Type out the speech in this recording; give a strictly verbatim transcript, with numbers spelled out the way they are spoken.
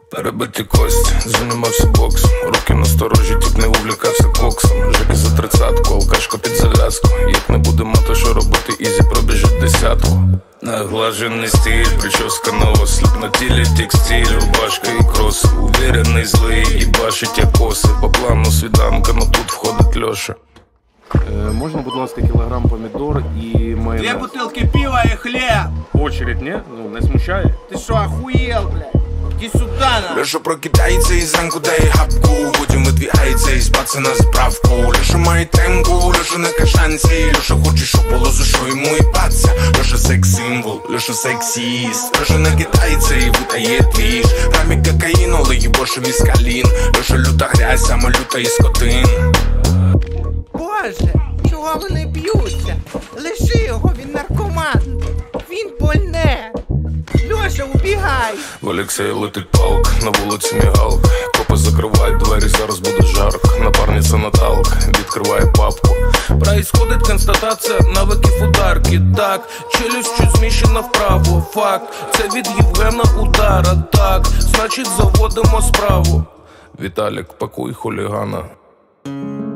Перебиті кості, займався боксом. Руки на сторожі, тіп не увлікався коксом. Жеки за тридцятку, алкашка під зав'язку. Як не буде мати, що робити, ізі пробіжить десятку. Наглажений стиль, прическа на осліп. На тілі текстиль, рубашка і кроси. Уверений, злий, і бачить як коси. По плану свіданка, но тут входить Льоша. Е, можна, будь ласка, кілограм помідор і майонез? Две бутылки пива и хлеб. Очередь, не? Ну, не смущає? Ты шо, охуел, блядь? Иди сюда, на. Льоша прокидається і зранку дає гапку. Потім видвігається і спаться на заправку. Льоша має темку, Льоша на кашанці. Льоша хоче, щоб було за що йому і паться. Льоша секс-символ, Льоша сексіст. Льоша накидається і видає двіж. Грамі кокаїну, але їбоше міскалін. Льоша люта грязь, сама люта і скотин. Боже, чого вони б'ються? Лиши його, він наркоман. Він больне. Льоша, убігай. В Олексія летить палка, на вулиці мігалка. Копи закривають двері, зараз буде жарко. Напарниця Наталка відкриває папку. Происходит констатація навиків ударки. Так, челюсть чуть зміщена вправо. Факт, це від Євгена удара. Так, значить заводимо справу. Віталік, пакуй хулігана.